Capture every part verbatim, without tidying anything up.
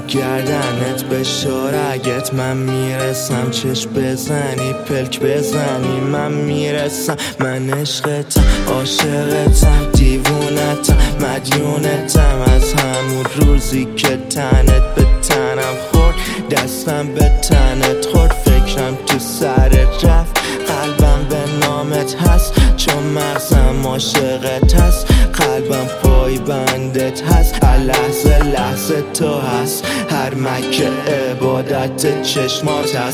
گردنت به شارگت من میرسم، چشم بزنی پلک بزنی من میرسم. من عشقتم عاشقتم دیوونتم مدیونتم، از همون روزی که تنت به تنم خورد دستم به تنت خورد، فکرم تو سرت رفت قلبم به نامت هست، چون مغزم عاشقت هست قلبم پای بندت هست، هر لحظه لحظه تو هست، هر مکه عبادت چشمات هست.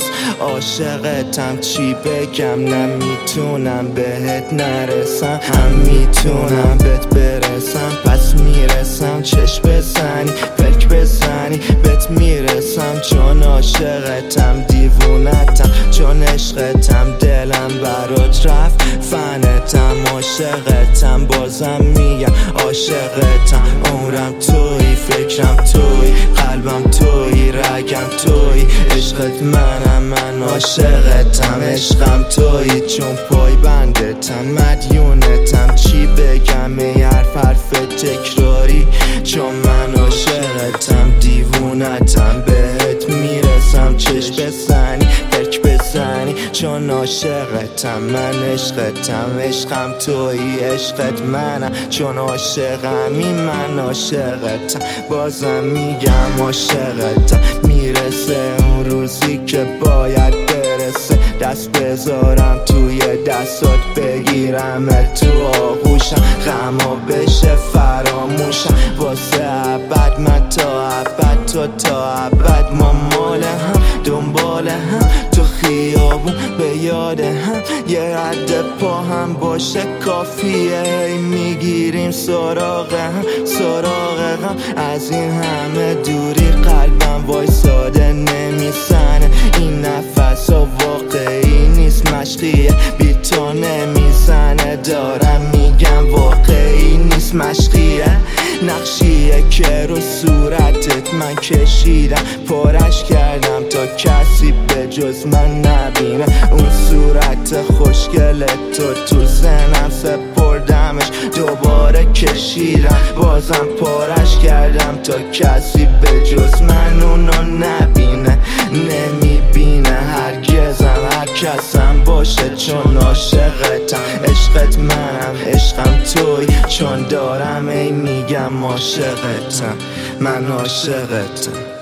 عاشقتم چی بگم نمیتونم بهت نرسم، هم میتونم بهت برسم پس میرسم، چشم بزنی پلک بزنی بهت میرسم، چون عاشقتم دیوونتم چون عشقتم دلم برات رفت فنتم عاشقتم بازم میگم عاشقتم، عمرم توی فکرم توی قلبم توی رگم توی، عشقت منم من عاشقتم عشقم توی، چون پای بندتم مدیونتم چی بگم ای حرف حرف تکراری، چون من عاشقتم دیوونتم بهت میرسم، چشم بزنی پلک بزنی چون عاشقتم من عشقتم عشقم توی، عشقت منم چون عاشقمی من عاشقتم بازم میگم عاشقتم. میرسه اون روزی که باید برسه، دست بذارم توی دستات بگیرم تو آغوشم، غما بشه فراموشم واسه ابد من تا ابد تو تا ابد، ما مال هم دنبال هم تو خیابون به یاد هم، یه رد پا هم باشه کافیه ای میگیریم سراغ هم سراغ هم، از این همه دوری قلبم وایساده نمیزنه، این نفس ها واقعی نیست مشقیه بی تو نمیزنه، دارم میگم واقعی نیست مشقیه، نقشیه که رو صورتت من کشیدم پارش کردم تا کسی به جز من نبینه، اون صورت خوشگلت تو تو ذهنم سپردمش دوباره کشیدم بازم پارش کردم تا کسی به جز من اونو نبینه نمیبینه هرگزم هر کسم باشه، چون عاشقتم عشقت منم عشقم توی، چون دارم ای میگم عاشقتم من عاشقتم.